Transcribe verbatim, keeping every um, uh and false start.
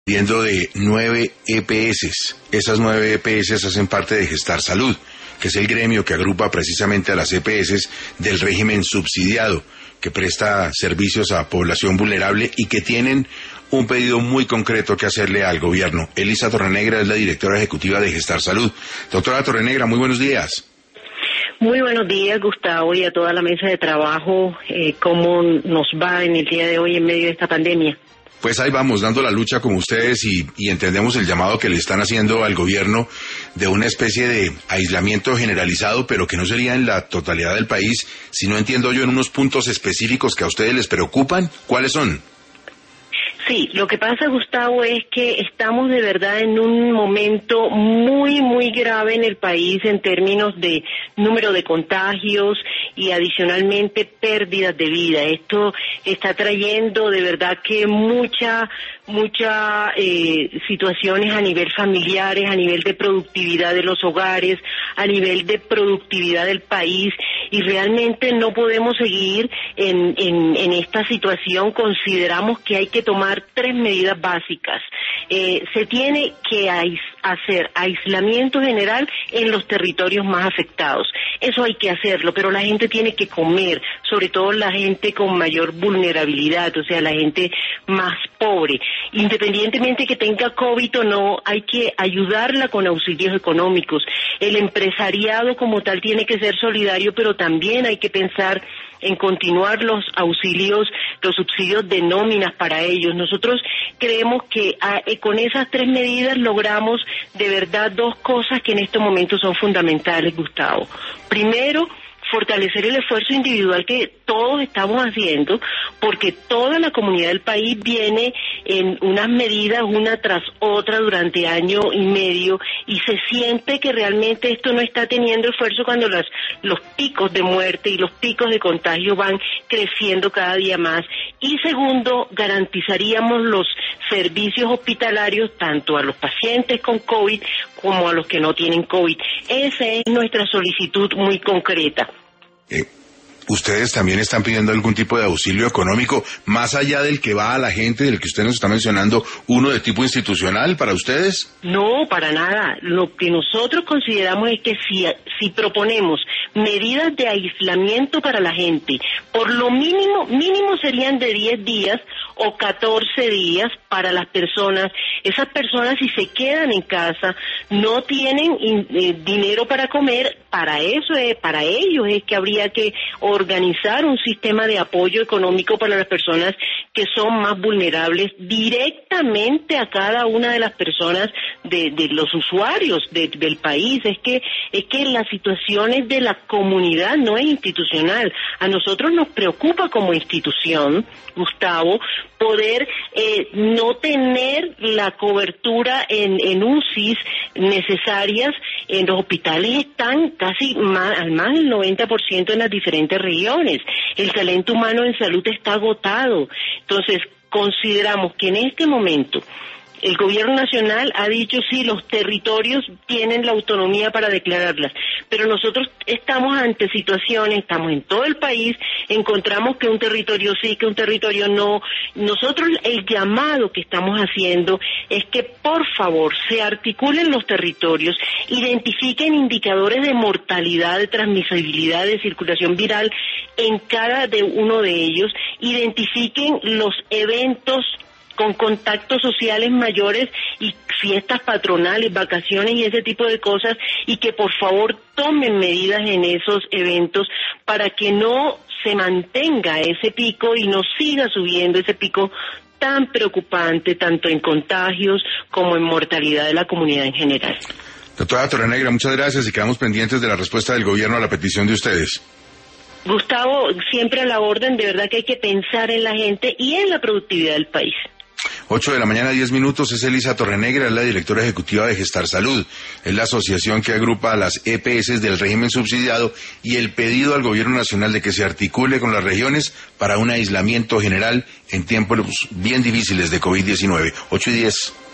Viendo de nueve E P S. Esas nueve E P S hacen parte de Gestar Salud, que es el gremio que agrupa precisamente a las E P S del régimen subsidiado, que presta servicios a población vulnerable y que tienen un pedido muy concreto que hacerle al gobierno. Elisa Torrenegra es la directora ejecutiva de Gestar Salud. Doctora Torrenegra, muy buenos días. Muy buenos días, Gustavo, y a toda la mesa de trabajo. Eh, ¿Cómo nos va en el día de hoy en medio de esta pandemia? Pues ahí vamos, dando la lucha con ustedes y, y entendemos el llamado que le están haciendo al gobierno de una especie de aislamiento generalizado, pero que no sería en la totalidad del país, sino entiendo yo en unos puntos específicos que a ustedes les preocupan. ¿Cuáles son? Sí, lo que pasa, Gustavo, es que estamos de verdad en un momento muy, muy grave en el país en términos de número de contagios y adicionalmente pérdidas de vida. Esto está trayendo de verdad que mucha, mucha eh, situaciones a nivel familiares, a nivel de productividad de los hogares, a nivel de productividad del país, y realmente no podemos seguir en, en, en esta situación. Consideramos que hay que tomar tres medidas básicas. Eh, se tiene que ais- hacer aislamiento general en los territorios más afectados. Eso hay que hacerlo, pero la gente tiene que comer, sobre todo la gente con mayor vulnerabilidad, o sea, la gente más pobre. Independientemente que tenga COVID o no, hay que ayudarla con auxilios económicos. El empresariado como tal tiene que ser solidario, pero también hay que pensar en continuar los auxilios, los subsidios de nóminas para ellos. Nosotros creemos que a, eh, con esas tres medidas logramos de verdad dos cosas que en estos momentos son fundamentales, Gustavo. Primero, fortalecer el esfuerzo individual que todos estamos haciendo, porque toda la comunidad del país viene en unas medidas una tras otra durante año y medio, y se siente que realmente esto no está teniendo esfuerzo cuando las, los picos de muerte y los picos de contagio van creciendo cada día más. Y segundo, garantizaríamos los servicios hospitalarios tanto a los pacientes con COVID como a los que no tienen COVID. Esa es nuestra solicitud muy concreta. Eh, ¿Ustedes también están pidiendo algún tipo de auxilio económico, más allá del que va a la gente, del que usted nos está mencionando, uno de tipo institucional para ustedes? No, para nada. Lo que nosotros consideramos es que si, si proponemos medidas de aislamiento para la gente, por lo mínimo, mínimo serían de diez días o catorce días para las personas. Esas personas, si se quedan en casa, no tienen eh, dinero para comer. Para eso es, para ellos es que habría que organizar un sistema de apoyo económico para las personas que son más vulnerables, directamente a cada una de las personas de, de los usuarios de, del país. Es que es que la situación es de la comunidad, no es institucional. A nosotros nos preocupa como institución, Gustavo, poder eh, no tener la cobertura en, en U C Is necesarias. En los hospitales están casi más, al más del noventa por ciento en las diferentes regiones. El talento humano en salud está agotado. Entonces, consideramos que en este momento el gobierno nacional ha dicho sí, los territorios tienen la autonomía para declararlas, pero nosotros estamos ante situaciones, estamos en todo el país, encontramos que un territorio sí, que un territorio no. Nosotros el llamado que estamos haciendo es que por favor se articulen los territorios, identifiquen indicadores de mortalidad, de transmisibilidad, de circulación viral en cada de uno de ellos, identifiquen los eventos con contactos sociales mayores y fiestas patronales, vacaciones y ese tipo de cosas, y que por favor tomen medidas en esos eventos para que no se mantenga ese pico y no siga subiendo ese pico tan preocupante, tanto en contagios como en mortalidad de la comunidad en general. Doctora Torrenegra, muchas gracias y quedamos pendientes de la respuesta del gobierno a la petición de ustedes. Gustavo, siempre a la orden, de verdad que hay que pensar en la gente y en la productividad del país. ocho de la mañana, diez minutos, es Elisa Torrenegra, es la directora ejecutiva de Gestar Salud. Es la asociación que agrupa a las E P S del régimen subsidiado y el pedido al gobierno nacional de que se articule con las regiones para un aislamiento general en tiempos bien difíciles de COVID diecinueve. ocho y diez.